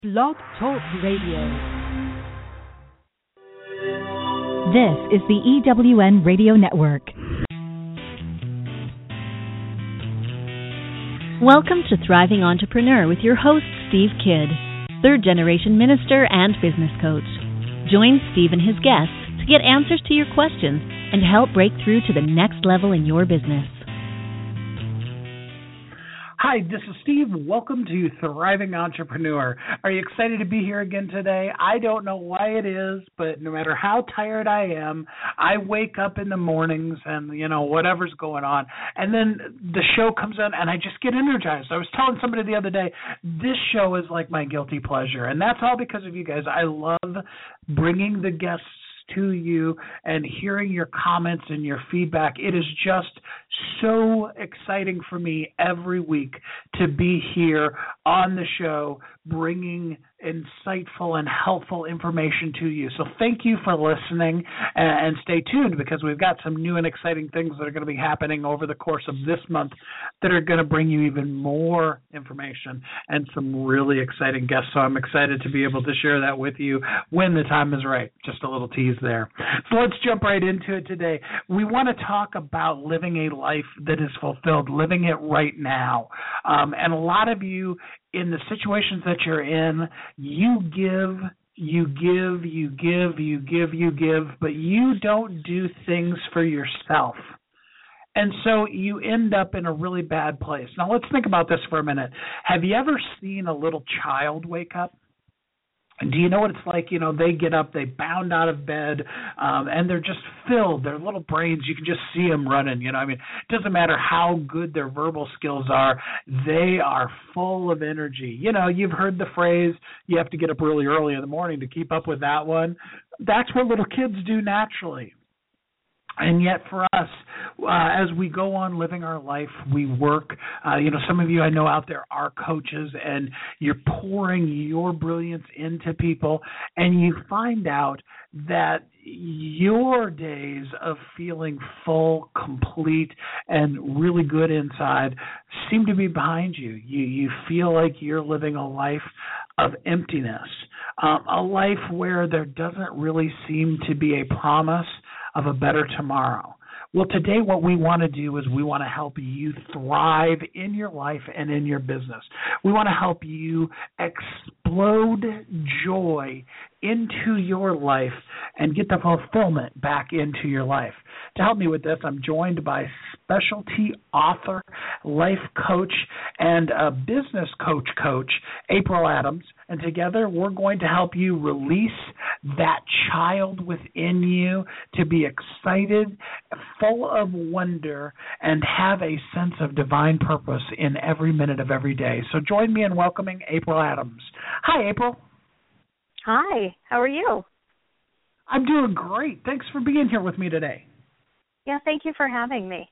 Blog Talk Radio. This is the EWN Radio Network. Welcome to Thriving Entrepreneur with your host, Steve Kidd, third-generation minister and business coach. Join Steve and his guests to get answers to your questions and help break through to the next level in your business. Hi, this is Steve. Welcome to Thriving Entrepreneur. Are you excited to be here again today? I don't know why it is, but no matter how tired I am, I wake up in the mornings and, whatever's going on, and then the show comes on and I just get energized. I was telling somebody the other day, this show is like my guilty pleasure, and that's all because of you guys. I love bringing the guests to you and hearing your comments and your feedback. It is just so exciting for me every week to be here on the show bringing insightful and helpful information to you. So thank you for listening, and stay tuned because we've got some new and exciting things that are going to be happening over the course of this month that are going to bring you even more information and some really exciting guests. So I'm excited to be able to share that with you when the time is right. Just a little tease there. So let's jump right into it today. We want to talk about living a life that is fulfilled, living it right now. And a lot of you in the situations that you're in, you give, but you don't do things for yourself. And so you end up in a really bad place. Now, let's think about this for a minute. Have you ever seen a little child wake up? Do you know what it's like? They get up, they bound out of bed, and they're just filled. Their little brains, you can just see them running. It doesn't matter how good their verbal skills are. They are full of energy. You've heard the phrase, you have to get up really early in the morning to keep up with that one. That's what little kids do naturally. And yet for us, as we go on living our life, we work. Some of you I know out there are coaches, and you're pouring your brilliance into people, and you find out that your days of feeling full, complete, and really good inside seem to be behind you. You feel like you're living a life of emptiness, a life where there doesn't really seem to be a promise of a better tomorrow. Well, today what we want to do is we want to help you thrive in your life and in your business. We want to help you explode joy into your life and get the fulfillment back into your life. To help me with this, I'm joined by specialty author, life coach, and a business coach, April Adams. And together we're going to help you release that child within you to be excited, full of wonder, and have a sense of divine purpose in every minute of every day. So join me in welcoming April Adams. Hi, April. Hi, how are you? I'm doing great. Thanks for being here with me today. Yeah, thank you for having me.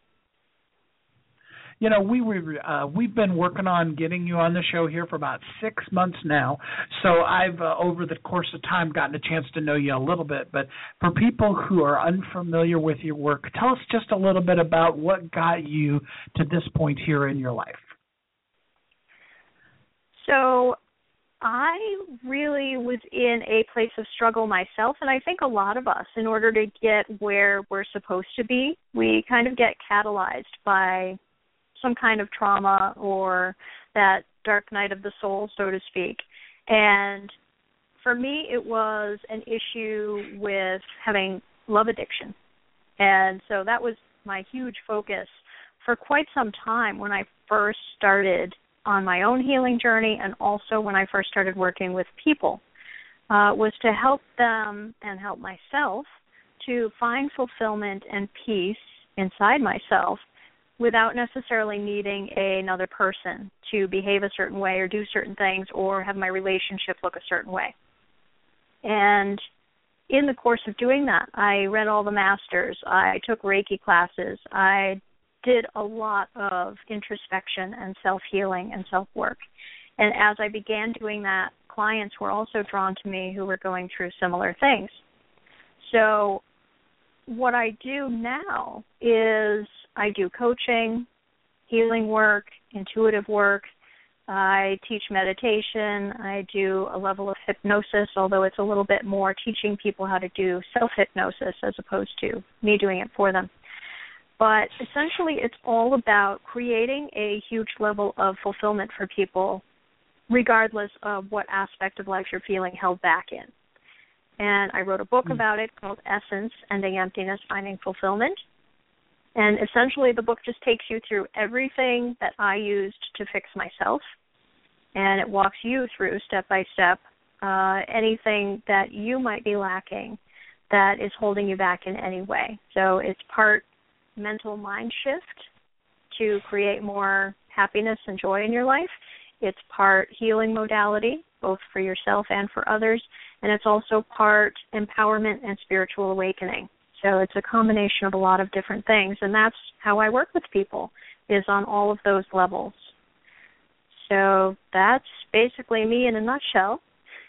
We've been working on getting you on the show here for about 6 months now. So I've, over the course of time, gotten a chance to know you a little bit. But for people who are unfamiliar with your work, tell us just a little bit about what got you to this point here in your life. So I really was in a place of struggle myself, and I think a lot of us, in order to get where we're supposed to be, we kind of get catalyzed by some kind of trauma or that dark night of the soul, so to speak. And for me, it was an issue with having love addiction. And so that was my huge focus for quite some time when I first started on my own healing journey, and also when I first started working with people, was to help them and help myself to find fulfillment and peace inside myself without necessarily needing another person to behave a certain way or do certain things or have my relationship look a certain way. And in the course of doing that, I read all the masters, I took Reiki classes, I did a lot of introspection and self-healing and self-work. And as I began doing that, clients were also drawn to me who were going through similar things. So what I do now is I do coaching, healing work, intuitive work, I teach meditation. I do a level of hypnosis, although it's a little bit more teaching people how to do self-hypnosis as opposed to me doing it for them. But essentially, it's all about creating a huge level of fulfillment for people, regardless of what aspect of life you're feeling held back in. And I wrote a book about it called Essence, Ending Emptiness, Finding Fulfillment. And essentially, the book just takes you through everything that I used to fix myself, and it walks you through, step by step, anything that you might be lacking that is holding you back in any way. So it's part mental mind shift to create more happiness and joy in your life. It's part healing modality, both for yourself and for others, and it's also part empowerment and spiritual awakening. So it's a combination of a lot of different things, and that's how I work with people, is on all of those levels. So that's basically me in a nutshell.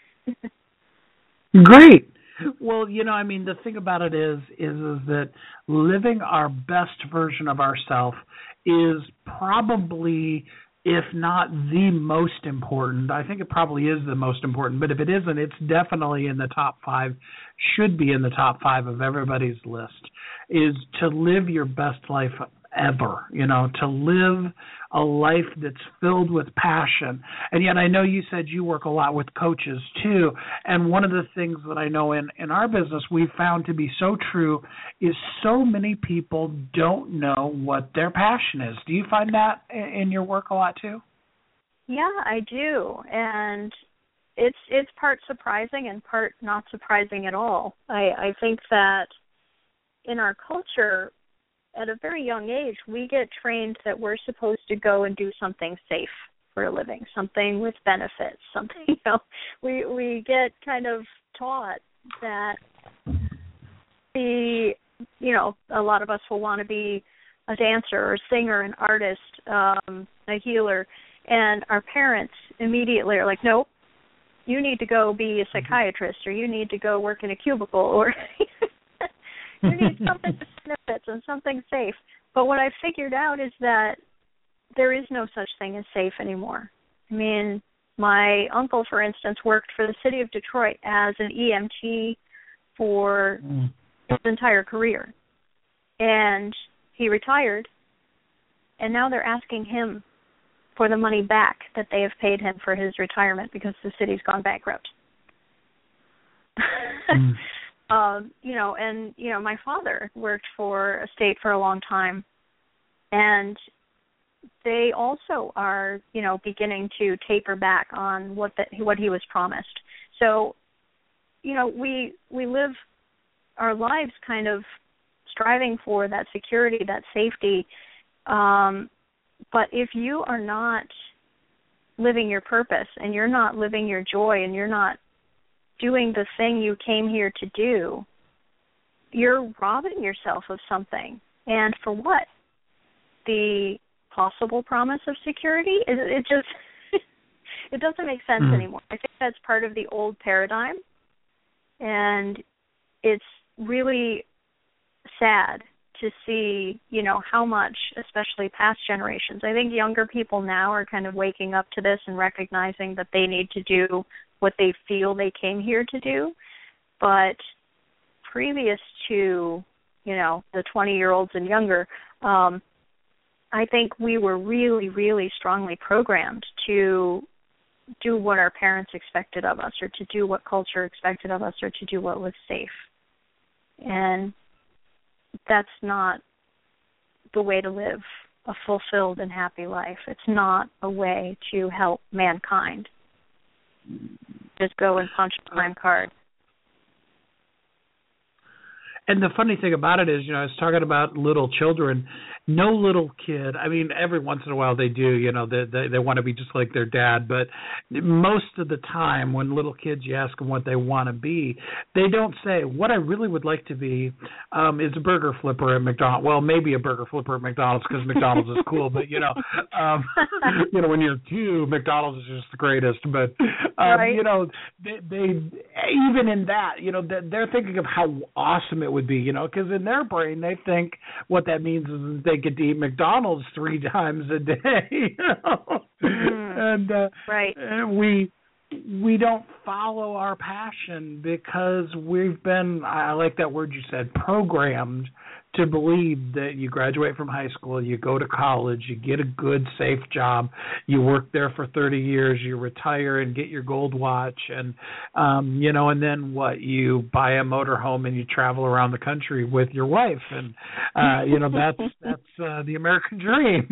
Great. Well, the thing about it is that living our best version of ourselves is probably, if not the most important, I think it probably is the most important, but if it isn't, it's definitely in the top 5, should be in the top 5 of everybody's list, is to live your best life ever, to live a life that's filled with passion. And yet I know you said you work a lot with coaches too, and one of the things that I know in our business we've found to be so true is so many people don't know what their passion is. Do you find that in your work a lot too? Yeah, I do. And it's part surprising and part not surprising at all. I think that in our culture, at a very young age, we get trained that we're supposed to go and do something safe for a living, something with benefits, something, we get kind of taught that a lot of us will want to be a dancer or a singer, an artist, a healer, and our parents immediately are like, nope, you need to go be a psychiatrist, or you need to go work in a cubicle, or you need something with benefits and something safe. But what I've figured out is that there is no such thing as safe anymore. I mean, my uncle, for instance, worked for the city of Detroit as an EMT for his entire career. And he retired, and now they're asking him for the money back that they have paid him for his retirement because the city's gone bankrupt. My father worked for a state for a long time, and they also are, beginning to taper back on what he was promised. So, we live our lives kind of striving for that security, that safety. But if you are not living your purpose, and you're not living your joy, and you're not doing the thing you came here to do, you're robbing yourself of something. And for what? The possible promise of security? It just it doesn't make sense anymore. I think that's part of the old paradigm, and it's really sad to see, how much, especially past generations. I think younger people now are kind of waking up to this and recognizing that they need to do what they feel they came here to do. But previous to, the 20-year-olds and younger, I think we were really, really strongly programmed to do what our parents expected of us, or to do what culture expected of us, or to do what was safe. And that's not the way to live a fulfilled and happy life. It's not a way to help mankind. Just go and punch a time card. And the funny thing about it is, I was talking about little children. No little kid, I mean, every once in a while they do, they want to be just like their dad. But most of the time when little kids, you ask them what they want to be, they don't say, what I really would like to be is a burger flipper at McDonald's. Well, maybe a burger flipper at McDonald's because McDonald's is cool. But, when you're 2, McDonald's is just the greatest. But, right. they even in that, they're thinking of how awesome it would would be, because in their brain they think what that means is they get to eat McDonald's 3 times a day. And right. we don't follow our passion because we've been, I like that word you said, programmed to believe that you graduate from high school, you go to college, you get a good, safe job, you work there for 30 years, you retire and get your gold watch, and and then what? You buy a motorhome and you travel around the country with your wife, and that's the American dream,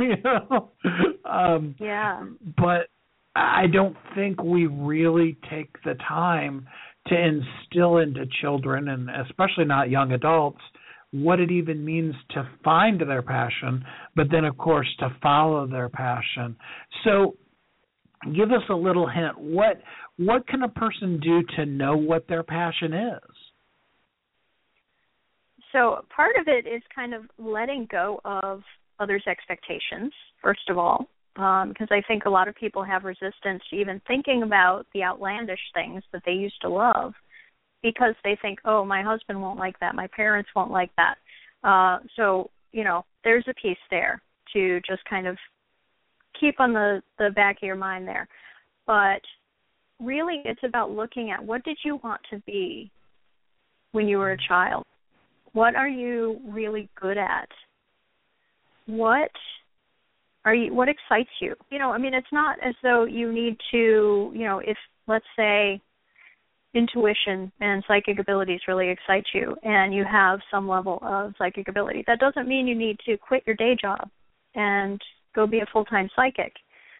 Yeah. But I don't think we really take the time to instill into children, and especially not young adults, what it even means to find their passion, but then, of course, to follow their passion. So give us a little hint. What can a person do to know what their passion is? So part of it is kind of letting go of others' expectations, first of all, because I think a lot of people have resistance to even thinking about the outlandish things that they used to love, because they think, oh, my husband won't like that, my parents won't like that. So, there's a piece there to just kind of keep on the back of your mind there. But really it's about looking at, what did you want to be when you were a child? What are you really good at? What excites you? It's not as though you need to, if, let's say, intuition and psychic abilities really excite you and you have some level of psychic ability, that doesn't mean you need to quit your day job and go be a full-time psychic.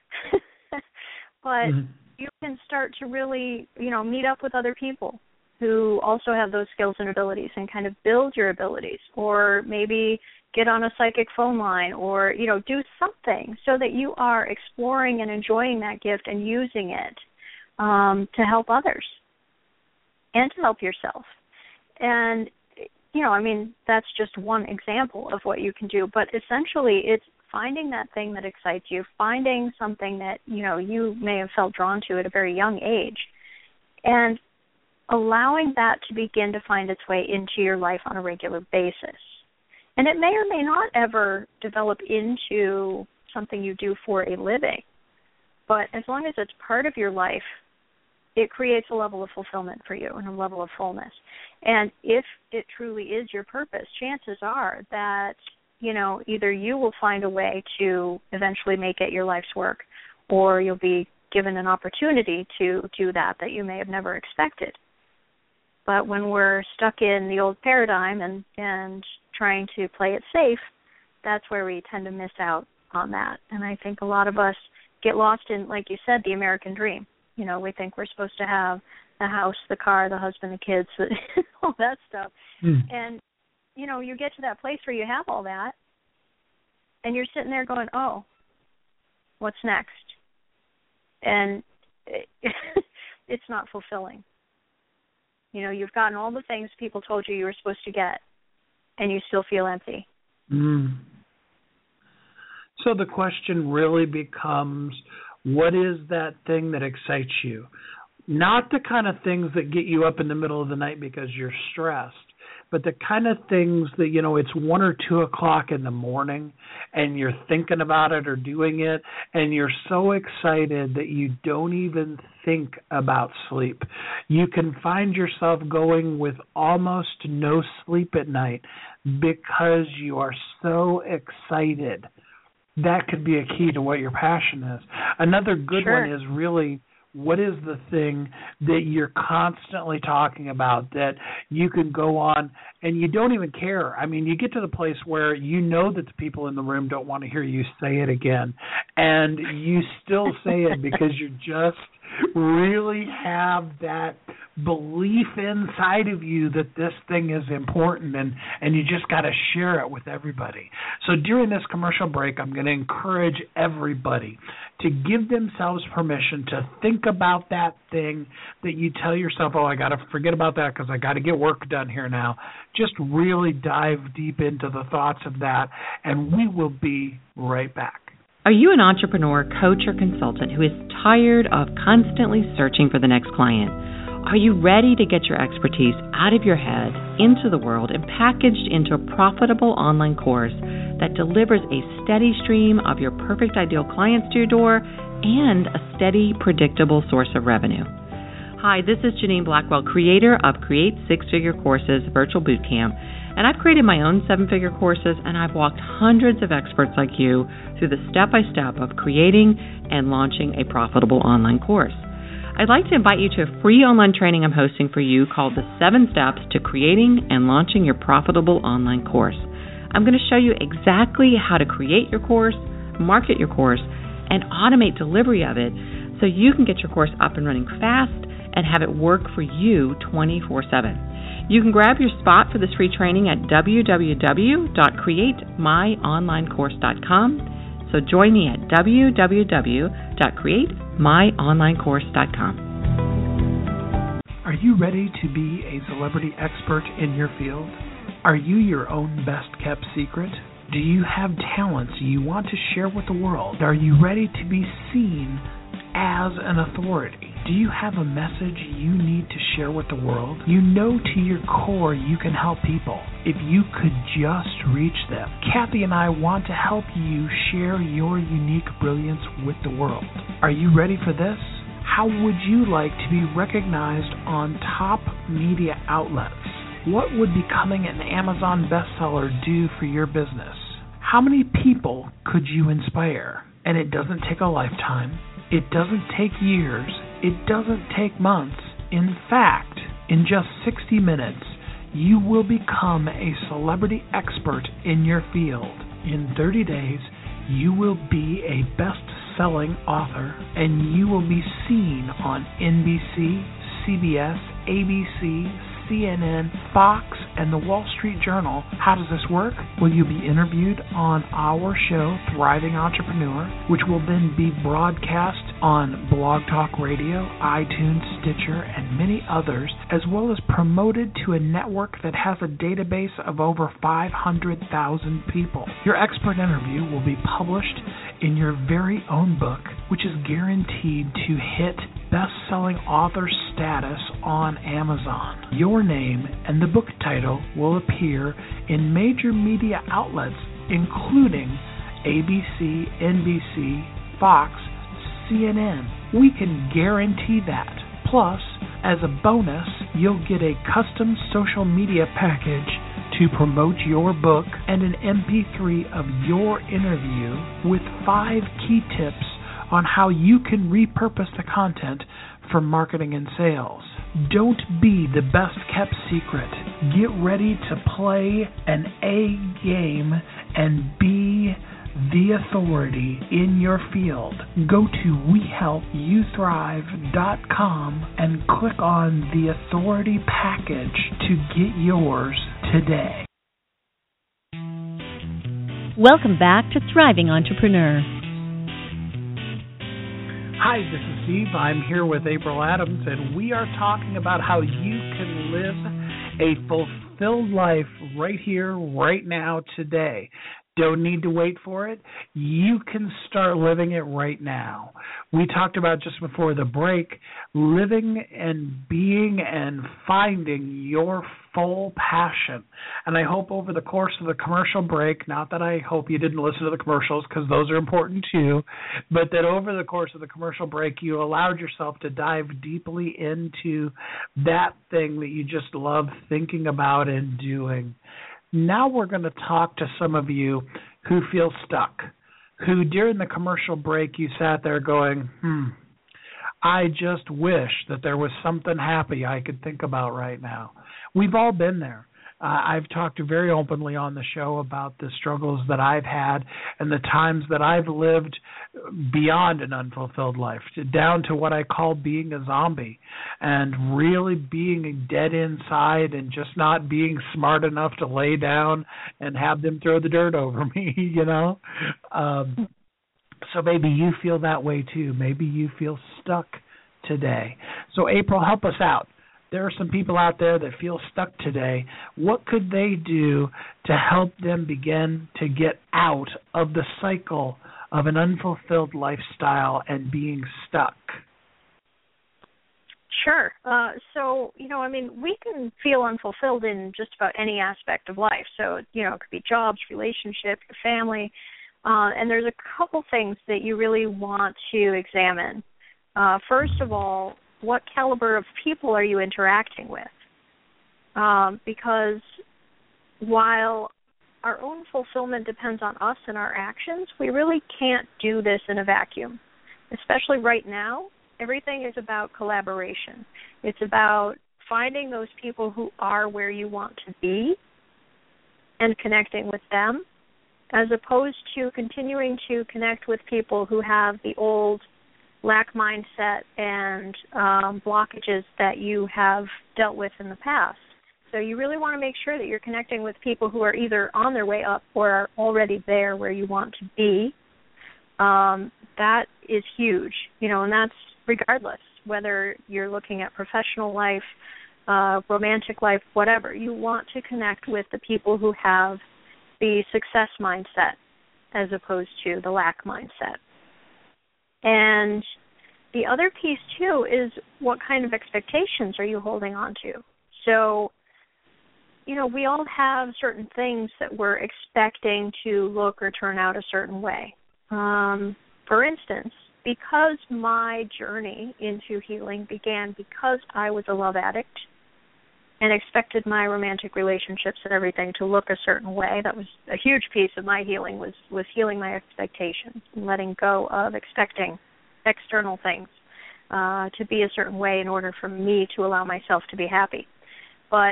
But you can start to really, meet up with other people who also have those skills and abilities and kind of build your abilities, or maybe get on a psychic phone line, or, do something so that you are exploring and enjoying that gift and using it to help others and to help yourself. And, that's just one example of what you can do. But essentially it's finding that thing that excites you, finding something that, you may have felt drawn to at a very young age, and allowing that to begin to find its way into your life on a regular basis. And it may or may not ever develop into something you do for a living. But as long as it's part of your life, it creates a level of fulfillment for you and a level of fullness. And if it truly is your purpose, chances are that, either you will find a way to eventually make it your life's work, or you'll be given an opportunity to do that you may have never expected. But when we're stuck in the old paradigm and trying to play it safe, that's where we tend to miss out on that. And I think a lot of us get lost in, like you said, the American dream. We think we're supposed to have the house, the car, the husband, the kids, all that stuff. And, you get to that place where you have all that, and you're sitting there going, oh, what's next? And it's not fulfilling. You've gotten all the things people told you were supposed to get, and you still feel empty. So the question really becomes, what is that thing that excites you? Not the kind of things that get you up in the middle of the night because you're stressed, but the kind of things that, it's 1 or 2 o'clock in the morning and you're thinking about it or doing it, and you're so excited that you don't even think about sleep. You can find yourself going with almost no sleep at night because you are so excited. That could be a key to what your passion is. Another good one is really, what is the thing that you're constantly talking about that you can go on and you don't even care? You get to the place where that the people in the room don't want to hear you say it again, and you still say it because you just really have that belief inside of you that this thing is important, and you just got to share it with everybody. So during this commercial break, I'm going to encourage everybody to give themselves permission to think about that thing that you tell yourself, oh, I got to forget about that because I got to get work done here now. Just really dive deep into the thoughts of that, and we will be right back. Are you an entrepreneur, coach, or consultant who is tired of constantly searching for the next client? Are you ready to get your expertise out of your head, into the world, and packaged into a profitable online course that delivers a steady stream of your perfect ideal clients to your door and a steady, predictable source of revenue? Hi, this is Janine Blackwell, creator of Create Six-Figure Courses Virtual Bootcamp, and I've created my own seven-figure courses, and I've walked hundreds of experts like you through the step-by-step of creating and launching a profitable online course. I'd like to invite you to a free online training I'm hosting for you called The 7 Steps to Creating and Launching Your Profitable Online Course. I'm going to show you exactly how to create your course, market your course, and automate delivery of it so you can get your course up and running fast and have it work for you 24/7. You can grab your spot for this free training at www.createmyonlinecourse.com. So join me at www.createmyonlinecourse.com. Are you ready to be a celebrity expert in your field? Are you your own best-kept secret? Do you have talents you want to share with the world? Are you ready to be seen as an authority? Do you have a message you need to share with the world? You know to your core you can help people if you could just reach them. Kathy and I want to help you share your unique brilliance with the world. Are you ready for this? How would you like to be recognized on top media outlets? What would becoming an Amazon bestseller do for your business? How many people could you inspire? And it doesn't take a lifetime. It doesn't take years. It doesn't take months. In fact, in just 60 minutes, you will become a celebrity expert in your field. In 30 days, you will be a best-selling author, and you will be seen on NBC, CBS, ABC, CNN, Fox, and the Wall Street Journal. How does this work? Well, you'll be interviewed on our show, Thriving Entrepreneur, which will then be broadcast on Blog Talk Radio, iTunes, Stitcher, and many others, as well as promoted to a network that has a database of over 500,000 people. Your expert interview will be published in your very own book, which is guaranteed to hit best-selling author status on Amazon. Your name and the book title will appear in major media outlets, including ABC, NBC, Fox, CNN. We can guarantee that. Plus, as a bonus, you'll get a custom social media package to promote your book and an MP3 of your interview with 5 key tips on how you can repurpose the content for marketing and sales. Don't be the best-kept secret. Get ready to play an A game and be the authority in your field. Go to WeHelpYouThrive.com and click on the authority package to get yours today. Welcome back to Thriving Entrepreneur. Hi, this is Steve. I'm here with April Adams, and we are talking about how you can live a fulfilled life right here, right now, today. Don't need to wait for it. You can start living it right now. We talked about just before the break, living and being and finding your full passion. And I hope over the course of the commercial break, not that I hope you didn't listen to the commercials because those are important too, but that over the course of the commercial break, you allowed yourself to dive deeply into that thing that you just love thinking about and doing. Now we're going to talk to some of you who feel stuck, who during the commercial break you sat there going, I just wish that there was something happy I could think about right now. We've all been there. I've talked very openly on the show about the struggles that I've had and the times that I've lived beyond an unfulfilled life, down to what I call being a zombie and really being dead inside and just not being smart enough to lay down and have them throw the dirt over me, you know. So maybe you feel that way too. Maybe you feel stuck today. So April, help us out. There are some people out there that feel stuck today. What could they do to help them begin to get out of the cycle of an unfulfilled lifestyle and being stuck? Sure. So, we can feel unfulfilled in just about any aspect of life. So, it could be jobs, relationship, your family. And there's a couple things that you really want to examine. First of all, what caliber of people are you interacting with? Because while our own fulfillment depends on us and our actions, we really can't do this in a vacuum. Especially right now, everything is about collaboration. It's about finding those people who are where you want to be and connecting with them, as opposed to continuing to connect with people who have the old lack mindset and blockages that you have dealt with in the past. So you really want to make sure that you're connecting with people who are either on their way up or are already there where you want to be. That is huge, and that's regardless whether you're looking at professional life, romantic life, whatever. You want to connect with the people who have the success mindset as opposed to the lack mindset. And the other piece, too, is what kind of expectations are you holding on to? So, we all have certain things that we're expecting to look or turn out a certain way. For instance, because my journey into healing began because I was a love addict and expected my romantic relationships and everything to look a certain way, that was a huge piece of my healing, was healing my expectations and letting go of expecting external things to be a certain way in order for me to allow myself to be happy. But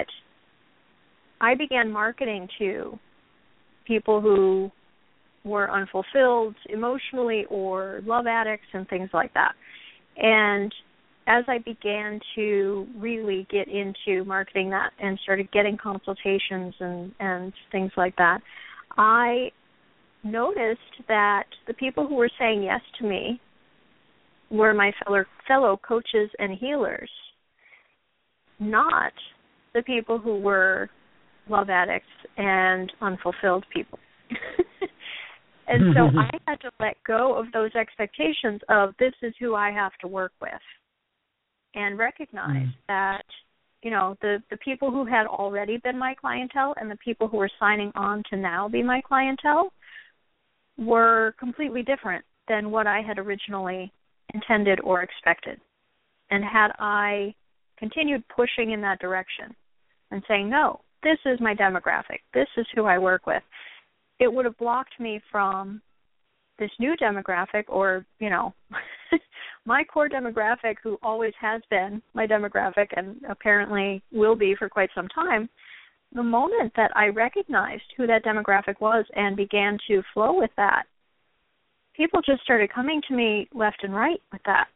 I began marketing to people who were unfulfilled emotionally or love addicts and things like that. And as I began to really get into marketing that and started getting consultations and things like that, I noticed that the people who were saying yes to me were my fellow coaches and healers, not the people who were love addicts and unfulfilled people. And so I had to let go of those expectations of this is who I have to work with and recognize that, the people who had already been my clientele and the people who were signing on to now be my clientele were completely different than what I had originally intended or expected. And had I continued pushing in that direction and saying, no, this is my demographic, this is who I work with, it would have blocked me from this new demographic or, my core demographic, who always has been my demographic and apparently will be for quite some time. The moment that I recognized who that demographic was and began to flow with that, people just started coming to me left and right with that,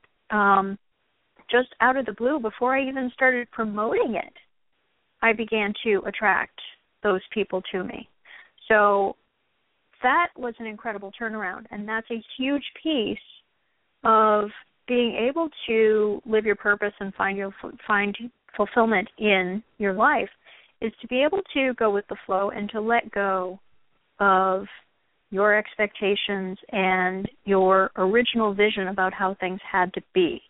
just out of the blue. Before I even started promoting it, I began to attract those people to me. So that was an incredible turnaround, and that's a huge piece of being able to live your purpose and find fulfillment in your life, is to be able to go with the flow and to let go of your expectations and your original vision about how things had to be.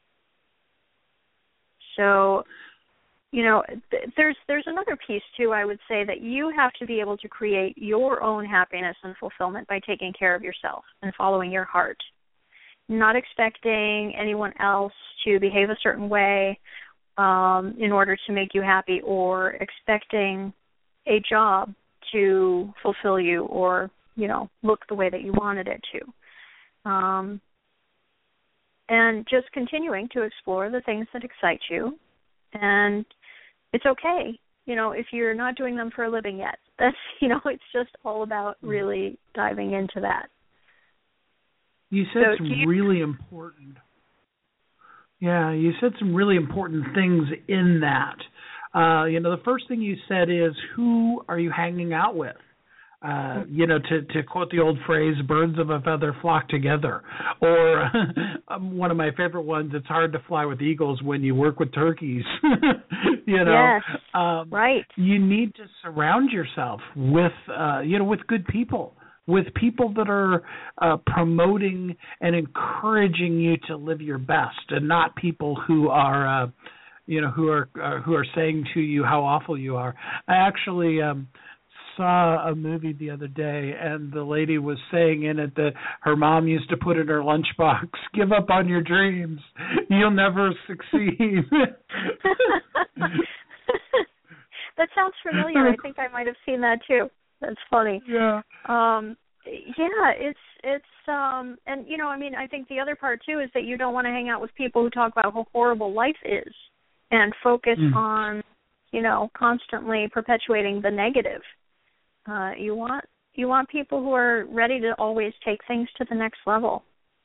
So, there's another piece, too, I would say, that you have to be able to create your own happiness and fulfillment by taking care of yourself and following your heart, not expecting anyone else to behave a certain way in order to make you happy, or expecting a job to fulfill you or, look the way that you wanted it to. And just continuing to explore the things that excite you. And it's okay, if you're not doing them for a living yet. That's, it's just all about really diving into that. You said some really important. Yeah, you said some really important things in that. The first thing you said is, who are you hanging out with? To quote the old phrase, birds of a feather flock together. Or one of my favorite ones, it's hard to fly with eagles when you work with turkeys. Yes, right. You need to surround yourself with, with good people, with people that are promoting and encouraging you to live your best, and not people who are who are saying to you how awful you are. I actually saw a movie the other day, and the lady was saying in it that her mom used to put in her lunchbox, "Give up on your dreams. You'll never succeed." That sounds familiar. I think I might have seen that too. That's funny. Yeah. It's and I think the other part too is that you don't want to hang out with people who talk about how horrible life is and focus on, constantly perpetuating the negative. You want people who are ready to always take things to the next level.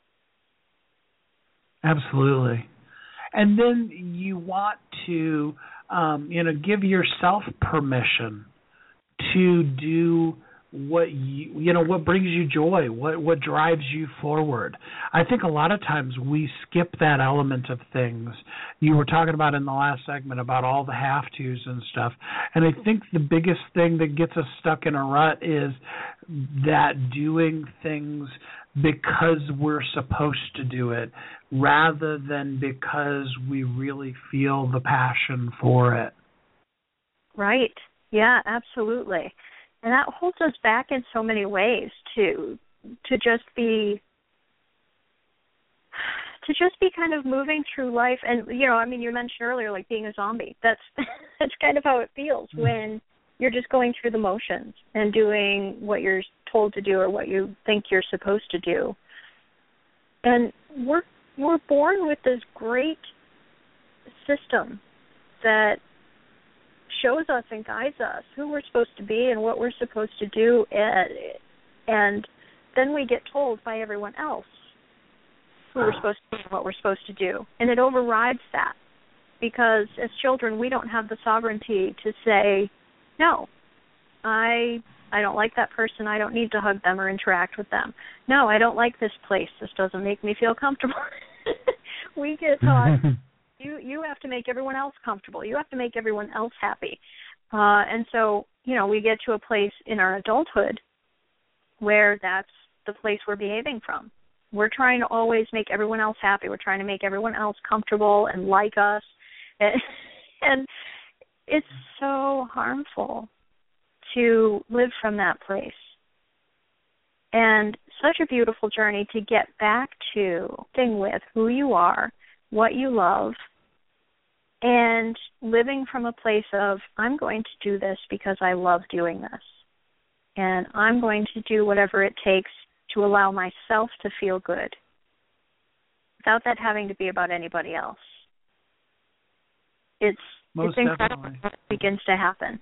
Absolutely. And then you want to, give yourself permission to do what what brings you joy, what drives you forward. I think a lot of times we skip that element of things. You were talking about in the last segment about all the have-tos and stuff, and I think the biggest thing that gets us stuck in a rut is that doing things because we're supposed to do it rather than because we really feel the passion for it. Right. Yeah, absolutely. And that holds us back in so many ways to just be kind of moving through life. And you mentioned earlier, like being a zombie. That's kind of how it feels when you're just going through the motions and doing what you're told to do or what you think you're supposed to do. And we're born with this great system that shows us and guides us who we're supposed to be and what we're supposed to do, and then we get told by everyone else who we're supposed to be and what we're supposed to do, and it overrides that, because as children we don't have the sovereignty to say, no, I don't like that person, I don't need to hug them or interact with them. No, I don't like this place, this doesn't make me feel comfortable. We get taught, You have to make everyone else comfortable. You have to make everyone else happy. And so, we get to a place in our adulthood where that's the place we're behaving from. We're trying to always make everyone else happy. We're trying to make everyone else comfortable and like us. And it's so harmful to live from that place. And such a beautiful journey to get back to staying with who you are, what you love, and living from a place of, I'm going to do this because I love doing this. And I'm going to do whatever it takes to allow myself to feel good without that having to be about anybody else. It's incredible when it begins to happen.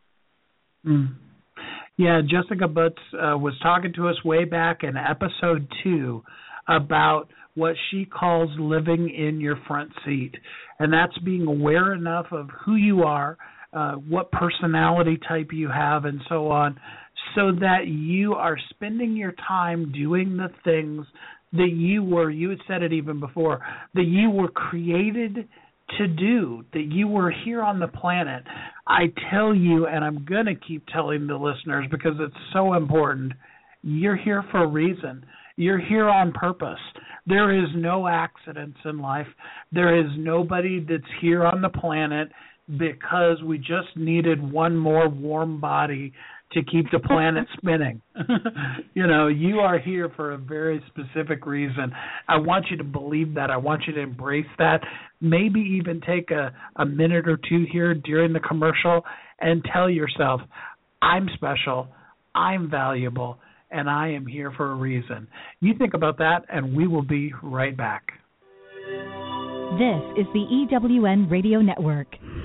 Yeah, Jessica Butts was talking to us way back in episode 2 about what she calls living in your front seat. And that's being aware enough of who you are, what personality type you have, and so on, so that you are spending your time doing the things that you had said it even before, that you were created to do, that you were here on the planet. I tell you, and I'm going to keep telling the listeners because it's so important, you're here for a reason. You're here on purpose. There is no accidents in life. There is nobody that's here on the planet because we just needed one more warm body to keep the planet spinning. You are here for a very specific reason. I want you to believe that. I want you to embrace that. Maybe even take a minute or two here during the commercial and tell yourself, I'm special, I'm valuable, and I am here for a reason. You think about that, and we will be right back. This is the EWN Radio Network.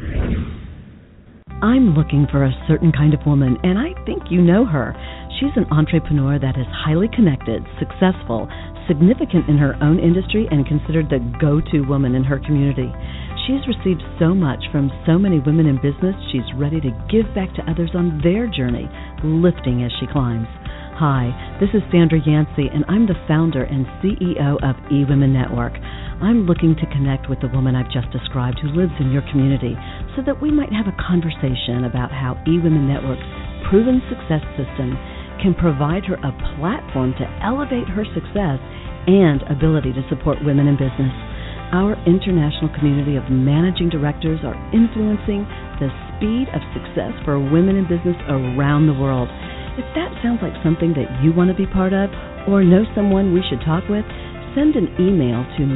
I'm looking for a certain kind of woman, and I think you know her. She's an entrepreneur that is highly connected, successful, significant in her own industry, and considered the go-to woman in her community. She's received so much from so many women in business, she's ready to give back to others on their journey, lifting as she climbs. Hi, this is Sandra Yancey, and I'm the founder and CEO of eWomen Network. I'm looking to connect with the woman I've just described who lives in your community so that we might have a conversation about how eWomen Network's proven success system can provide her a platform to elevate her success and ability to support women in business. Our international community of managing directors are influencing the speed of success for women in business around the world. If that sounds like something that you want to be part of or know someone we should talk with, send an email to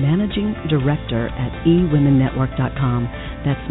managingdirector@eWomenNetwork.com. That's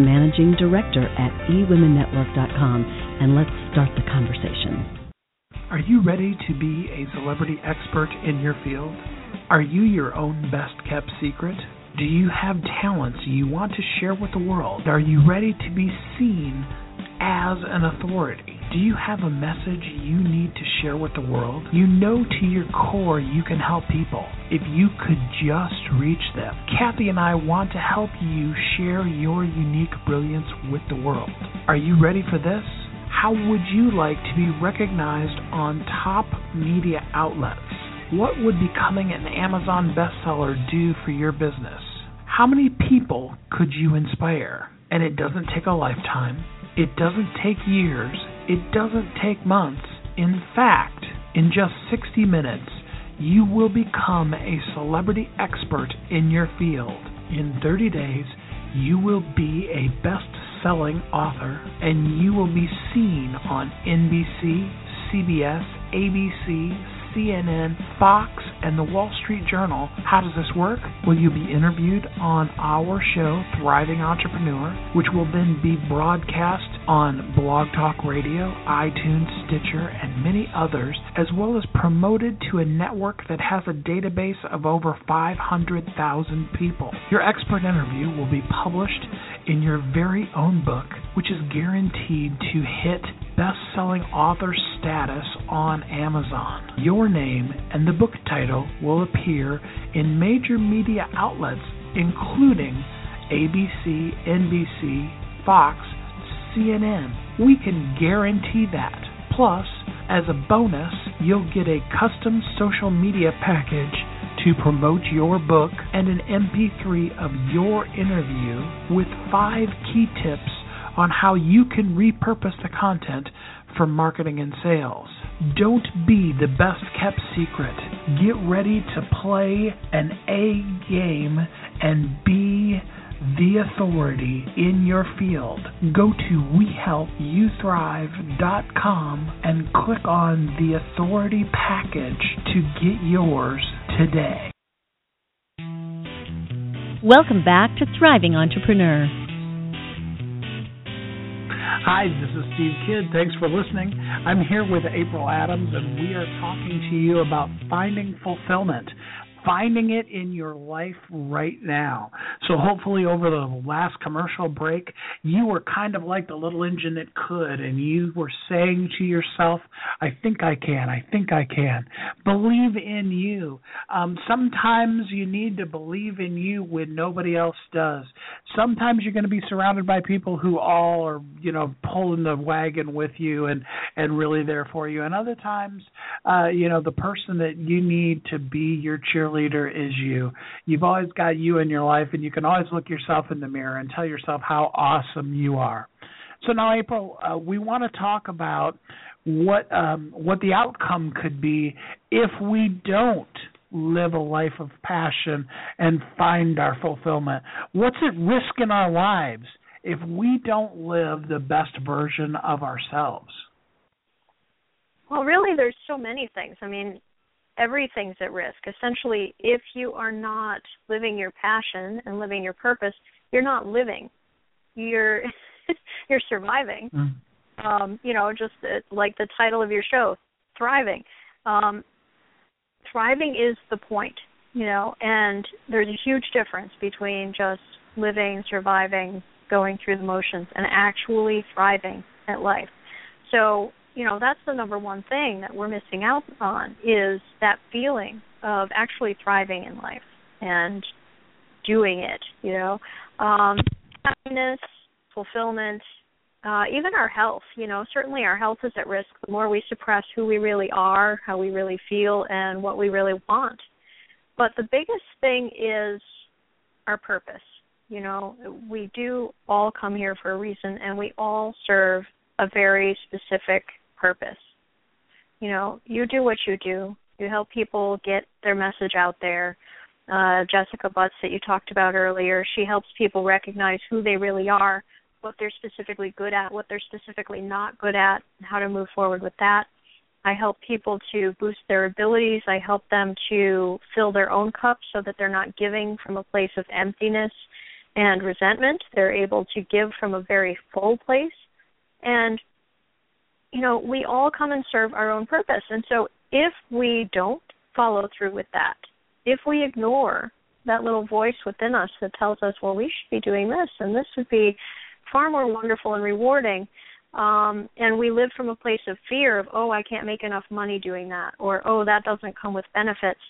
managingdirector@eWomenNetwork.com, and let's start the conversation. Are you ready to be a celebrity expert in your field? Are you your own best-kept secret? Do you have talents you want to share with the world? Are you ready to be seen as an authority? Do you have a message you need to share with the world? You know to your core you can help people if you could just reach them. Kathy and I want to help you share your unique brilliance with the world. Are you ready for this? How would you like to be recognized on top media outlets? What would becoming an Amazon bestseller do for your business? How many people could you inspire? And it doesn't take a lifetime. It doesn't take years. It doesn't take months. In fact, in just 60 minutes, you will become a celebrity expert in your field. In 30 days, you will be a best-selling author, and you will be seen on NBC, CBS, ABC, CNN, Fox, and the Wall Street Journal. How does this work? Well, you'll be interviewed on our show, Thriving Entrepreneur, which will then be broadcast on Blog Talk Radio, iTunes, Stitcher, and many others, as well as promoted to a network that has a database of over 500,000 people. Your expert interview will be published in your very own book, which is guaranteed to hit best-selling author status on Amazon. Your name and the book title will appear in major media outlets, including ABC, NBC, Fox, CNN. We can guarantee that. Plus, as a bonus, you'll get a custom social media package to promote your book and an MP3 of your interview with 5 key tips on how you can repurpose the content for marketing and sales. Don't be the best-kept secret. Get ready to play an A game and be the authority in your field. Go to WeHelpYouThrive.com and click on the authority package to get yours today. Welcome back to Thriving Entrepreneur. Hi, this is Steve Kidd. Thanks for listening. I'm here with April Adams, and we are talking to you about finding fulfillment. Finding it in your life right now. So hopefully over the last commercial break, you were kind of like the little engine that could, and you were saying to yourself, I think I can, I think I can. Believe in you. Sometimes you need to believe in you when nobody else does. Sometimes you're going to be surrounded by people who all are, pulling the wagon with you and really there for you. And other times, the person that you need to be your cheerleader is you. You've always got you in your life, and you can always look yourself in the mirror and tell yourself how awesome you are. So now, April, we want to talk about what the outcome could be if we don't live a life of passion and find our fulfillment. What's at risk in our lives if we don't live the best version of ourselves? Well, really, there's so many things. I mean, everything's at risk. Essentially, if you are not living your passion and living your purpose, you're not living. You're surviving. Just like the title of your show, Thriving. Thriving is the point, and there's a huge difference between just living, surviving, going through the motions, and actually thriving at life. So, that's the number one thing that we're missing out on is that feeling of actually thriving in life and doing it, happiness, fulfillment, even our health, certainly our health is at risk the more we suppress who we really are, how we really feel, and what we really want. But the biggest thing is our purpose. We do all come here for a reason, and we all serve a very specific purpose. you do what you do. You help people get their message out there. Jessica Butts that you talked about earlier, she helps people recognize who they really are, what they're specifically good at, what they're specifically not good at, and how to move forward with that. I help people to boost their abilities. I help them to fill their own cups so that they're not giving from a place of emptiness and resentment. They're able to give from a very full place. And, we all come and serve our own purpose. And so if we don't follow through with that, if we ignore that little voice within us that tells us, well, we should be doing this, and this would be far more wonderful and rewarding, and we live from a place of fear of, I can't make enough money doing that, or, that doesn't come with benefits,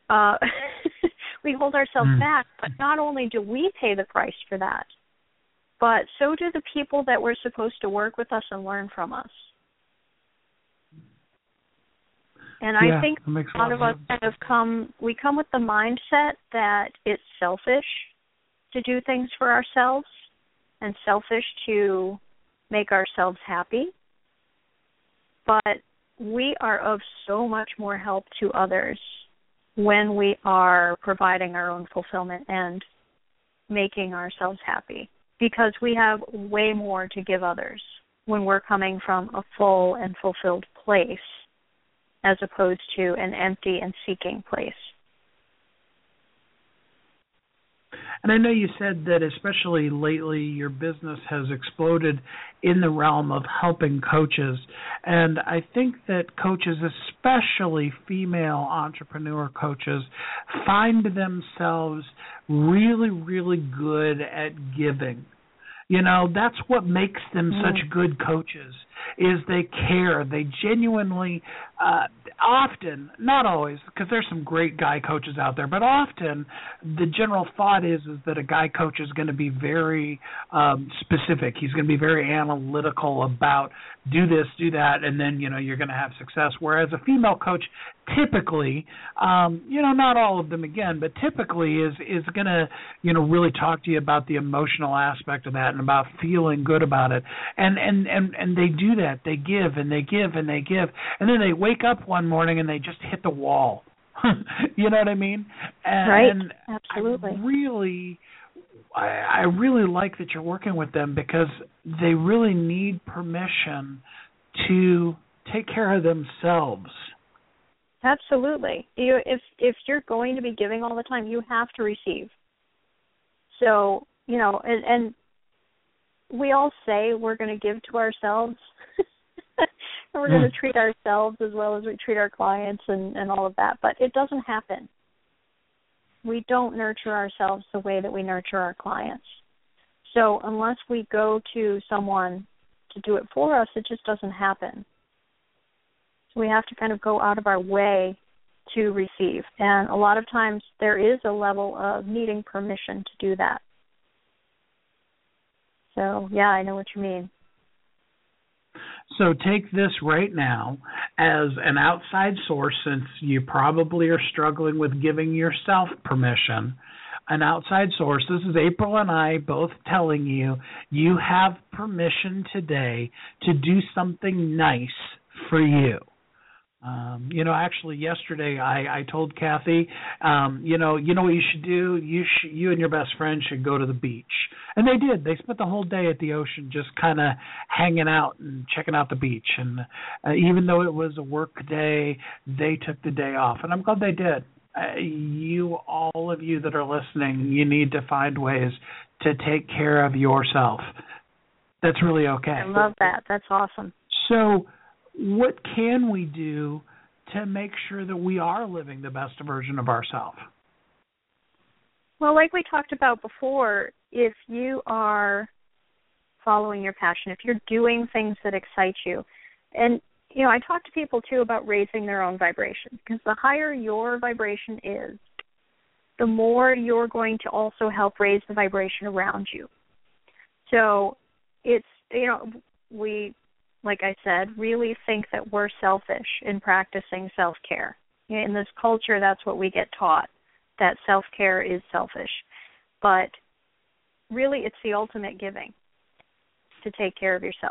we hold ourselves back. But not only do we pay the price for that, but so do the people that we're supposed to work with us and learn from us. And I think a lot of us come with the mindset that it's selfish to do things for ourselves and selfish to make ourselves happy. But we are of so much more help to others when we are providing our own fulfillment and making ourselves happy, because we have way more to give others when we're coming from a full and fulfilled place, as opposed to an empty and seeking place. And I know you said that especially lately your business has exploded in the realm of helping coaches. And I think that coaches, especially female entrepreneur coaches, find themselves really, really good at giving. That's what makes them such good coaches, is they care. They genuinely, often, not always, because there's some great guy coaches out there, but often the general thought is that a guy coach is going to be very specific. He's going to be very analytical about do this, do that, and then, you're going to have success. Whereas a female coach typically, not all of them again, but typically is going to, really talk to you about the emotional aspect of that and about feeling good about it. And they do that. They give and they give and they give. And then they wake up one morning and they just hit the wall. You know what I mean? Right. Absolutely. I really like that you're working with them, because they really need permission to take care of themselves. Absolutely. If you're going to be giving all the time, you have to receive. So, and we all say we're going to give to ourselves, and we're going to treat ourselves as well as we treat our clients and all of that, but it doesn't happen. We don't nurture ourselves the way that we nurture our clients. So unless we go to someone to do it for us, it just doesn't happen. So we have to kind of go out of our way to receive. And a lot of times there is a level of needing permission to do that. So, yeah, I know what you mean. So take this right now as an outside source, since you probably are struggling with giving yourself permission. An outside source, this is April and I both telling you, you have permission today to do something nice for you. Actually yesterday I told Kathy, you know what you should do? You and your best friend should go to the beach. And they did. They spent the whole day at the ocean just kind of hanging out and checking out the beach. And even though it was a work day, they took the day off. And I'm glad they did. All of you that are listening, you need to find ways to take care of yourself. That's really okay. I love that. That's awesome. So what can we do to make sure that we are living the best version of ourselves? Well, like we talked about before, if you are following your passion, if you're doing things that excite you, and, I talk to people, too, about raising their own vibration, because the higher your vibration is, the more you're going to also help raise the vibration around you. So it's, we, like I said, really think that we're selfish in practicing self-care. In this culture, that's what we get taught, that self-care is selfish. But really, it's the ultimate giving, to take care of yourself.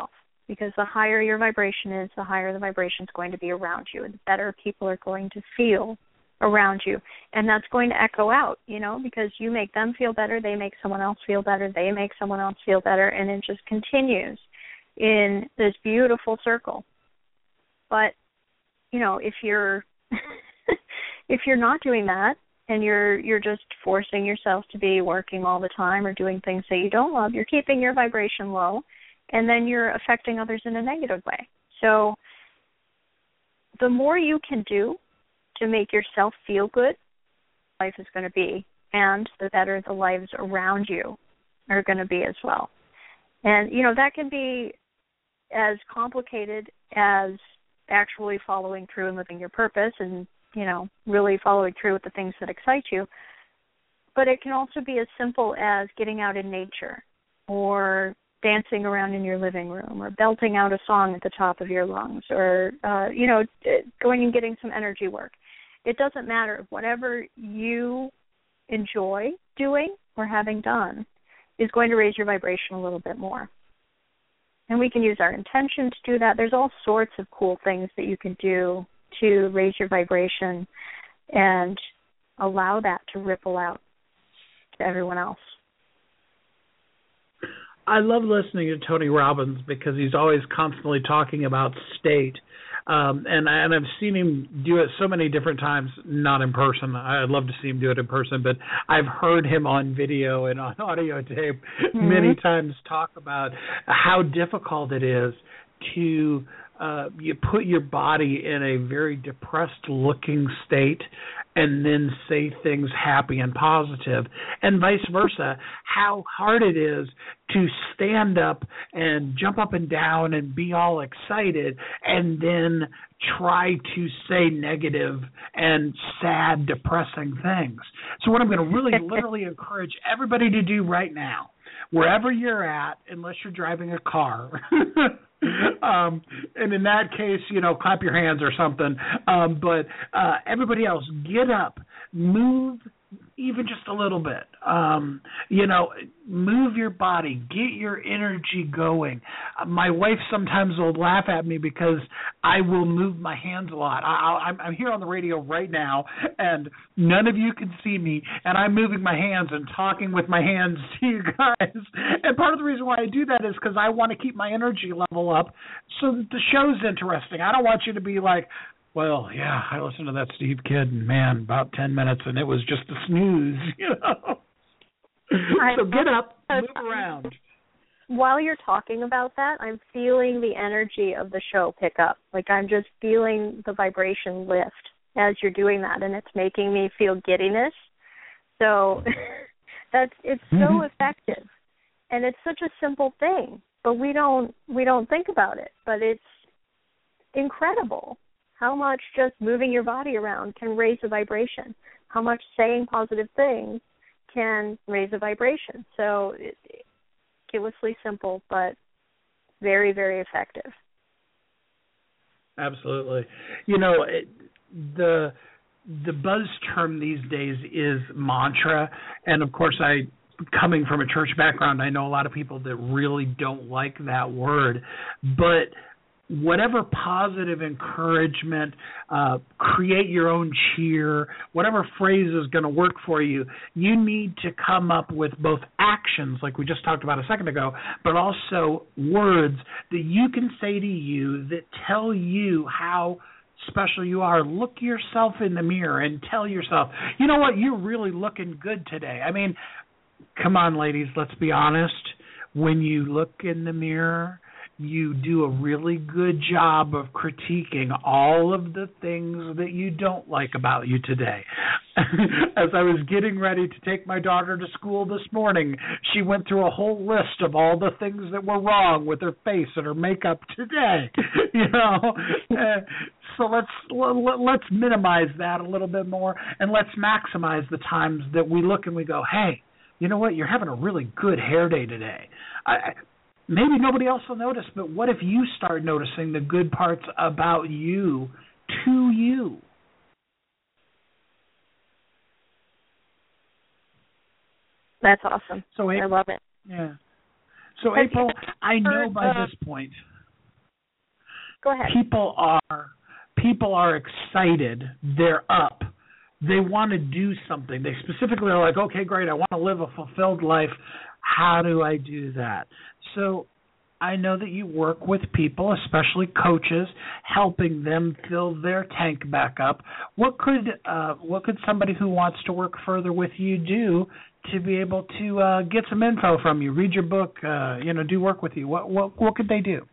because the higher your vibration is, the higher the vibration is going to be around you, and the better people are going to feel around you. And that's going to echo out, because you make them feel better, they make someone else feel better, they make someone else feel better, and it just continues in this beautiful circle. But, if you're if you're not doing that, and you're just forcing yourself to be working all the time or doing things that you don't love, you're keeping your vibration low, and then you're affecting others in a negative way. So the more you can do to make yourself feel good, life is going to be, and the better the lives around you are going to be as well. And, that can be as complicated as actually following through and living your purpose and, really following through with the things that excite you. But it can also be as simple as getting out in nature or dancing around in your living room or belting out a song at the top of your lungs or, going and getting some energy work. It doesn't matter. Whatever you enjoy doing or having done is going to raise your vibration a little bit more. And we can use our intention to do that. There's all sorts of cool things that you can do to raise your vibration and allow that to ripple out to everyone else. I love listening to Tony Robbins because he's always constantly talking about state. And I've seen him do it so many different times, not in person. I'd love to see him do it in person, but I've heard him on video and on audio tape many times talk about how difficult it is to you put your body in a very depressed-looking state and then say things happy and positive, and vice versa, how hard it is to stand up and jump up and down and be all excited and then try to say negative and sad, depressing things. So what I'm going to really literally encourage everybody to do right now, wherever you're at, unless you're driving a car, and in that case, clap your hands or something. But everybody else, get up, move even just a little bit. Move your body, get your energy going. My wife sometimes will laugh at me because I will move my hands a lot. I'm here on the radio right now, and none of you can see me, and I'm moving my hands and talking with my hands to you guys. And part of the reason why I do that is because I want to keep my energy level up so that the show's interesting. I don't want you to be like, well, yeah, I listened to that Steve Kidd, and man, about 10 minutes, and it was just a snooze, So get up, move around. While you're talking about that, I'm feeling the energy of the show pick up. Like I'm just feeling the vibration lift as you're doing that, and it's making me feel giddiness. So it's so effective, and it's such a simple thing, but we don't think about it. But it's incredible how much just moving your body around can raise the vibration, how much saying positive things can raise the vibration. So it's ridiculously simple, but very, very effective. Absolutely. The buzz term these days is mantra, and of course coming from a church background, I know a lot of people that really don't like that word, but whatever positive encouragement, create your own cheer, whatever phrase is going to work for you, you need to come up with both actions, like we just talked about a second ago, but also words that you can say to you that tell you how special you are. Look yourself in the mirror and tell yourself, you know what, you're really looking good today. I mean, come on, ladies, let's be honest. When you look in the mirror, you do a really good job of critiquing all of the things that you don't like about you today. As I was getting ready to take my daughter to school this morning, she went through a whole list of all the things that were wrong with her face and her makeup today. So let's minimize that a little bit more, and let's maximize the times that we look and we go, hey, you know what, you're having a really good hair day today. Maybe nobody else will notice, but what if you start noticing the good parts about you to you? That's awesome. So, I love it. Yeah. So, April, I know by this point. Go ahead. People are excited. They're up. They want to do something. They specifically are like, okay, great, I want to live a fulfilled life. How do I do that? So I know that you work with people, especially coaches, helping them fill their tank back up. What could somebody who wants to work further with you do to be able to get some info from you, read your book, do work with you? What could they do?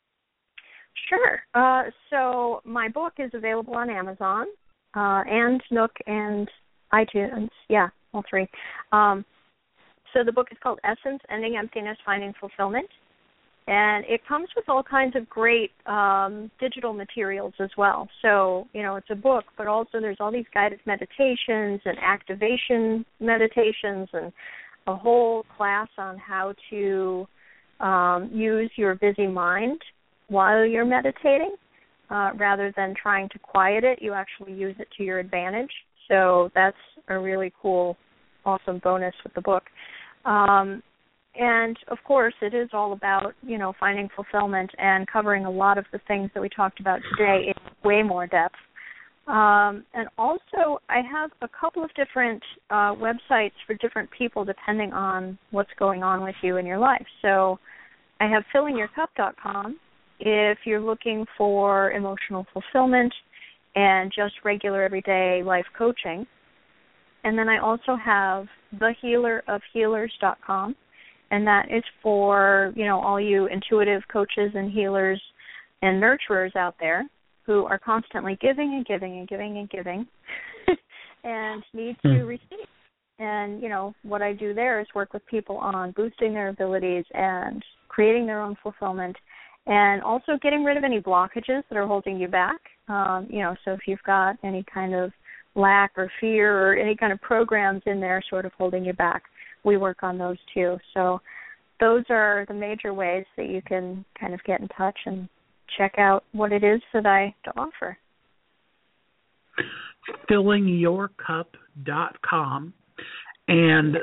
Sure. So my book is available on Amazon and Nook and iTunes. Yeah, all three. So the book is called Essence, Ending Emptiness, Finding Fulfillment. And it comes with all kinds of great digital materials as well. So, it's a book, but also there's all these guided meditations and activation meditations and a whole class on how to use your busy mind while you're meditating. Rather than trying to quiet it, you actually use it to your advantage. So that's a really cool, awesome bonus with the book. And, of course, it is all about, finding fulfillment and covering a lot of the things that we talked about today in way more depth. And also, I have a couple of different websites for different people depending on what's going on with you in your life. So I have fillingyourcup.com if you're looking for emotional fulfillment and just regular everyday life coaching. And then I also have thehealerofhealers.com. And that is for, all you intuitive coaches and healers and nurturers out there who are constantly giving and giving and giving and giving and need to receive. And, what I do there is work with people on boosting their abilities and creating their own fulfillment and also getting rid of any blockages that are holding you back. So if you've got any kind of lack or fear or any kind of programs in there sort of holding you back, we work on those too. So those are the major ways that you can kind of get in touch and check out what it is that I have to offer. Fillingyourcup.com and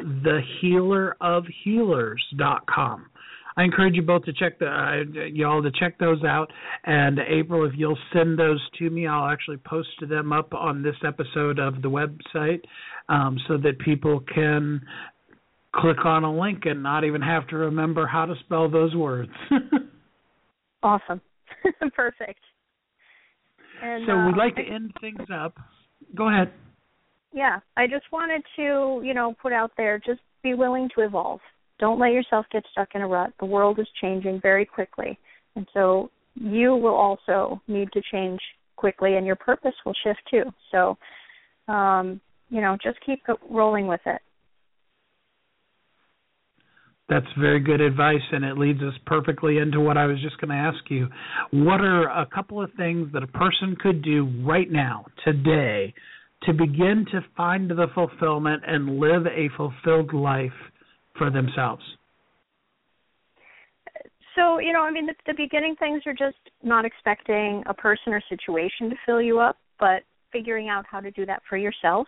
thehealerofhealers.com. I encourage you both to check check those out. And April, if you'll send those to me, I'll actually post them up on this episode of the website so that people can click on a link and not even have to remember how to spell those words. Awesome. Perfect. And, so we'd like to end things up. Go ahead. Yeah, I just wanted to, put out there, just be willing to evolve. Don't let yourself get stuck in a rut. The world is changing very quickly. And so you will also need to change quickly, and your purpose will shift too. So, just keep rolling with it. That's very good advice, and it leads us perfectly into what I was just going to ask you. What are a couple of things that a person could do right now, today, to begin to find the fulfillment and live a fulfilled life for themselves? So, the beginning things are just not expecting a person or situation to fill you up, but figuring out how to do that for yourself.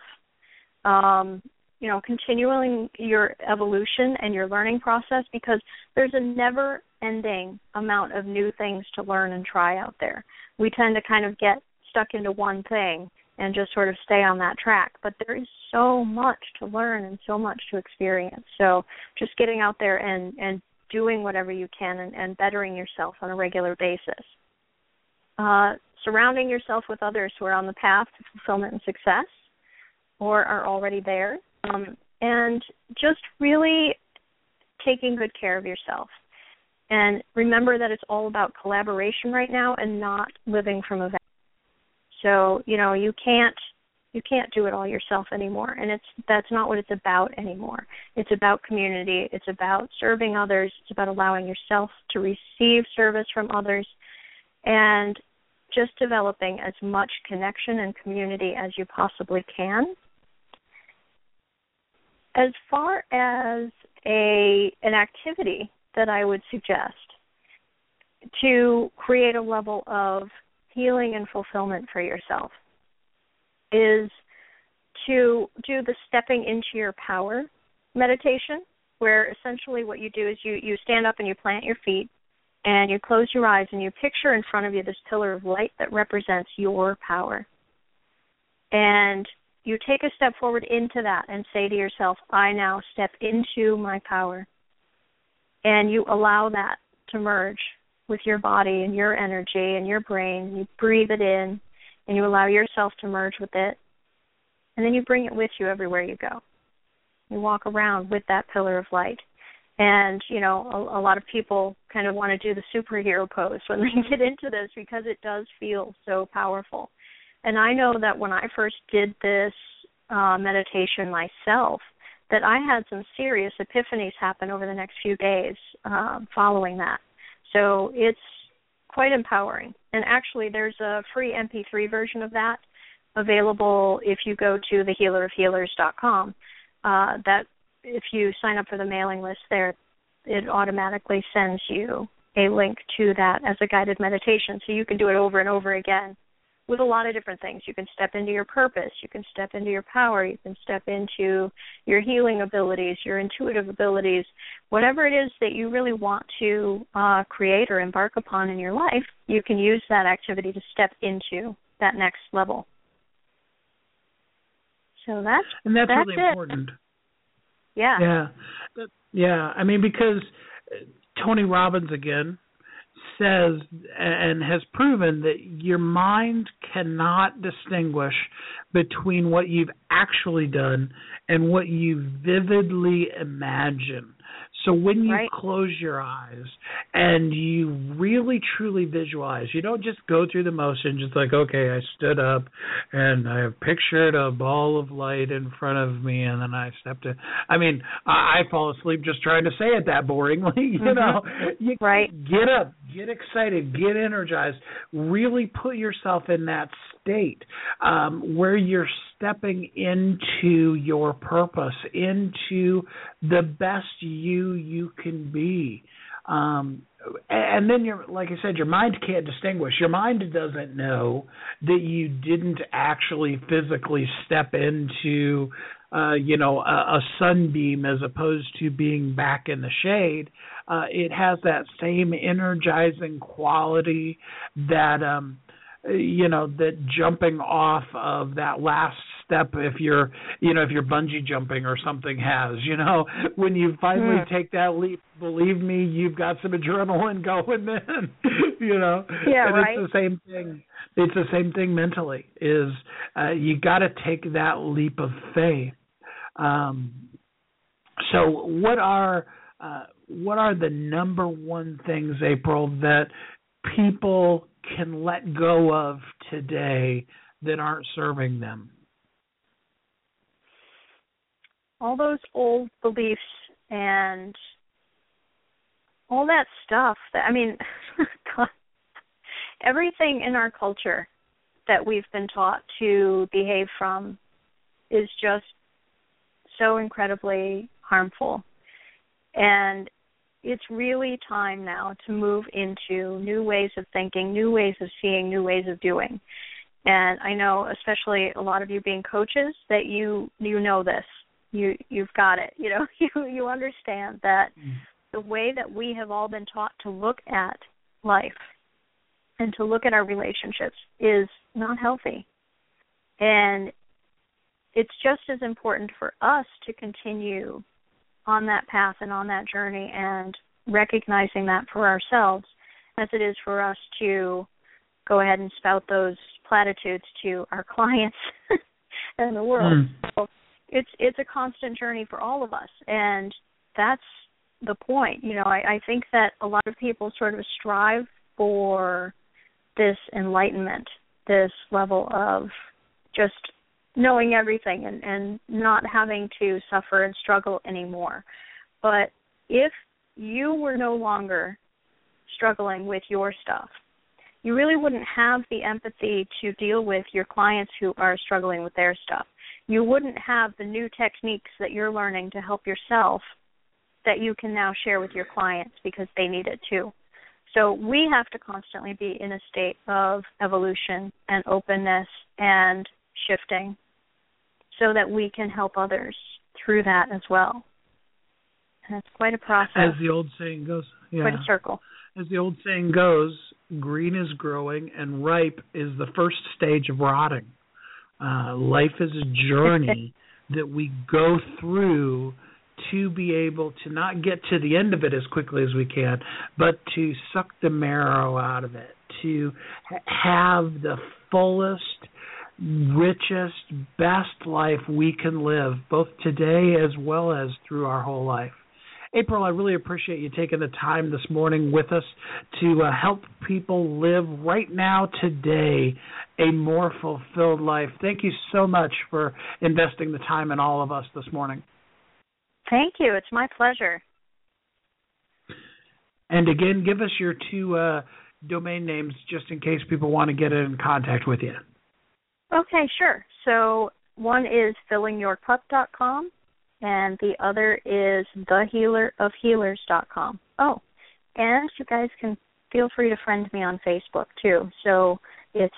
Continuing your evolution and your learning process, because there's a never-ending amount of new things to learn and try out there. We tend to kind of get stuck into one thing and just sort of stay on that track. But there is so much to learn and so much to experience. So just getting out there and doing whatever you can and bettering yourself on a regular basis. Surrounding yourself with others who are on the path to fulfillment and success or are already there. And just really taking good care of yourself. And remember that it's all about collaboration right now and not living from a vacuum. So, you can't do it all yourself anymore. And that's not what it's about anymore. It's about community. It's about serving others. It's about allowing yourself to receive service from others and just developing as much connection and community as you possibly can. As far as an activity that I would suggest to create a level of healing and fulfillment for yourself is to do the stepping into your power meditation, where essentially what you do is you stand up and you plant your feet and you close your eyes and you picture in front of you this pillar of light that represents your power. And you take a step forward into that and say to yourself, I now step into my power. And you allow that to merge with your body and your energy and your brain. You breathe it in and you allow yourself to merge with it. And then you bring it with you everywhere you go. You walk around with that pillar of light. And, you know, a lot of people kind of want to do the superhero pose when they get into this because it does feel so powerful. And I know that when I first did this meditation myself, that I had some serious epiphanies happen over the next few days following that. So it's quite empowering. And actually, there's a free MP3 version of that available if you go to thehealerofhealers.com. That if you sign up for the mailing list there, it automatically sends you a link to that as a guided meditation. So you can do it over and over again with a lot of different things. You can step into your purpose. You can step into your power. You can step into your healing abilities, your intuitive abilities, whatever it is that you really want to create or embark upon in your life, you can use that activity to step into that next level. So that's really it. important. Yeah. Yeah. I mean, because Tony Robbins, again, says and has proven that your mind cannot distinguish between what you've actually done and what you vividly imagine. So when you close your eyes and you really truly visualize, you don't just go through the motion, just like, okay, I stood up and I pictured a ball of light in front of me and then I stepped in. I mean, I fall asleep just trying to say it that boringly, you know. You get up, get excited, get energized, really put yourself in that state where you're stepping into your purpose, into the best you can be. And then, like I said, your mind can't distinguish. Your mind doesn't know that you didn't actually physically step into, a sunbeam as opposed to being back in the shade. It has that same energizing quality that, that jumping off of that last step, if you're bungee jumping or something has, when you finally take that leap, believe me, you've got some adrenaline going then, It's the same thing. It's the same thing mentally is you got to take that leap of faith. So what are the number one things, April, that people can let go of today that aren't serving them? All those old beliefs and all that stuff. God, everything in our culture that we've been taught to behave from is just so incredibly harmful. And it's really time now to move into new ways of thinking, new ways of seeing, new ways of doing. And I know, especially a lot of you being coaches, that you know this. You've got it. You understand that the way that we have all been taught to look at life and to look at our relationships is not healthy. And it's just as important for us to continue on that path and on that journey and recognizing that for ourselves as it is for us to go ahead and spout those platitudes to our clients and the world. So it's a constant journey for all of us, and that's the point. I think that a lot of people sort of strive for this enlightenment, this level of just knowing everything and not having to suffer and struggle anymore. But if you were no longer struggling with your stuff, you really wouldn't have the empathy to deal with your clients who are struggling with their stuff. You wouldn't have the new techniques that you're learning to help yourself that you can now share with your clients because they need it too. So we have to constantly be in a state of evolution and openness and shifting so that we can help others through that as well. And it's quite a process. As the old saying goes, quite a circle. As the old saying goes, green is growing and ripe is the first stage of rotting. Life is a journey that we go through to be able to not get to the end of it as quickly as we can, but to suck the marrow out of it, to have the fullest, richest, best life we can live, both today as well as through our whole life. April, I really appreciate you taking the time this morning with us to help people live right now, today, a more fulfilled life. Thank you so much for investing the time in all of us this morning. Thank you. It's my pleasure. And again, give us your 2 domain names just in case people want to get in contact with you. Okay, sure. So one is fillingyourcup.com, and the other is thehealerofhealers.com. Oh, and you guys can feel free to friend me on Facebook, too. So it's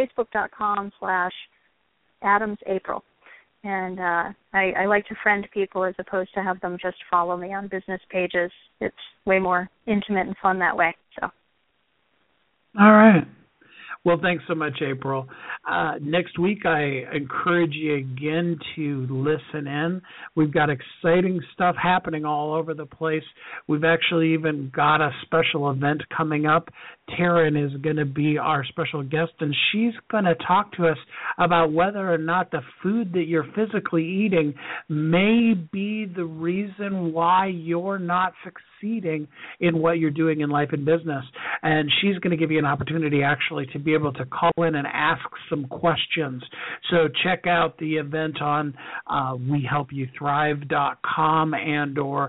facebook.com/AdamsApril. And I like to friend people as opposed to have them just follow me on business pages. It's way more intimate and fun that way. So. All right. Well, thanks so much, April. Next week, I encourage you again to listen in. We've got exciting stuff happening all over the place. We've actually even got a special event coming up. Taryn is going to be our special guest, and she's going to talk to us about whether or not the food that you're physically eating may be the reason why you're not succeeding in what you're doing in life and business. And she's going to give you an opportunity actually to be able to call in and ask some questions. So check out the event on WeHelpYouThrive.com and or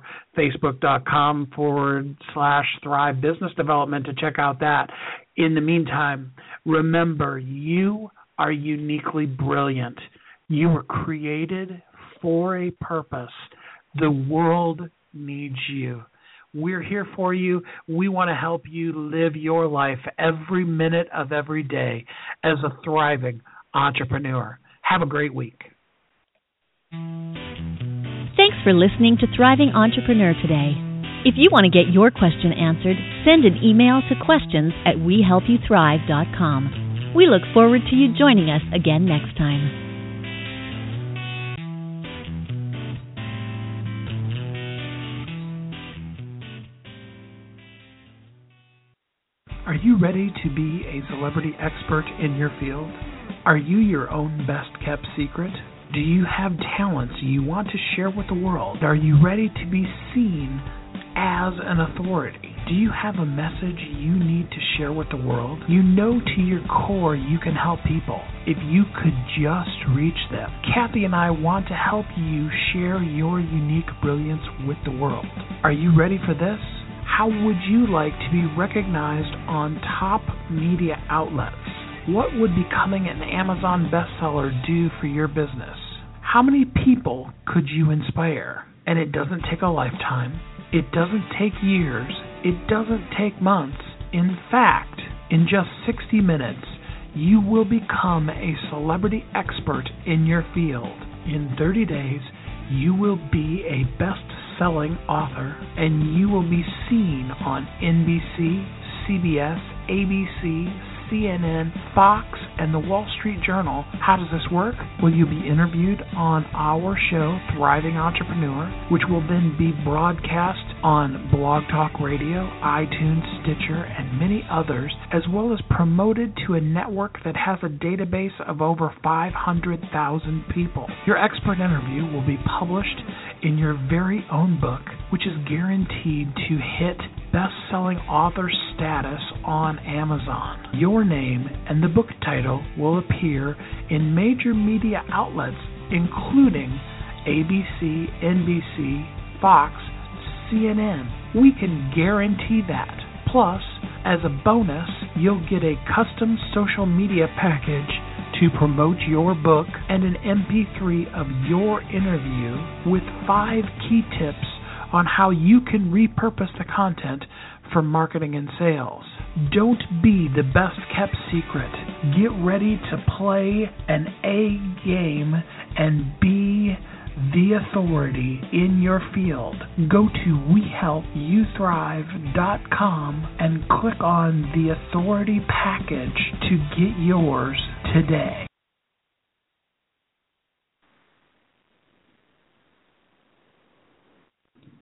Facebook.com/Thrive Business Development to check out that. In the meantime, remember, you are uniquely brilliant. You were created for a purpose. The world needs you. We're here for you. We want to help you live your life every minute of every day as a thriving entrepreneur. Have a great week. Thanks for listening to Thriving Entrepreneur today. If you want to get your question answered, send an email to questions@wehelpyouthrive.com. We look forward to you joining us again next time. Are you ready to be a celebrity expert in your field? Are you your own best-kept secret? Do you have talents you want to share with the world? Are you ready to be seen as an authority? Do you have a message you need to share with the world? You know to your core you can help people if you could just reach them. Kathy and I want to help you share your unique brilliance with the world. Are you ready for this? How would you like to be recognized on top media outlets? What would becoming an Amazon bestseller do for your business? How many people could you inspire? And it doesn't take a lifetime. It doesn't take years. It doesn't take months. In fact, in just 60 minutes, you will become a celebrity expert in your field. In 30 days, you will be a best-selling author, and you will be seen on NBC, CBS, ABC, CNN, Fox, and the Wall Street Journal. How does this work? Well, you'll be interviewed on our show, Thriving Entrepreneur, which will then be broadcast on Blog Talk Radio, iTunes, Stitcher, and many others, as well as promoted to a network that has a database of over 500,000 people. Your expert interview will be published in your very own book, which is guaranteed to hit best-selling author status on Amazon. Your name and the book title will appear in major media outlets, including ABC, NBC, Fox, CNN. We can guarantee that. Plus, as a bonus, you'll get a custom social media package to promote your book and an MP3 of your interview with 5 key tips on how you can repurpose the content for marketing and sales. Don't be the best-kept secret. Get ready to play an A game and be the authority in your field, go to WeHelpYouThrive.com and click on the authority package to get yours today.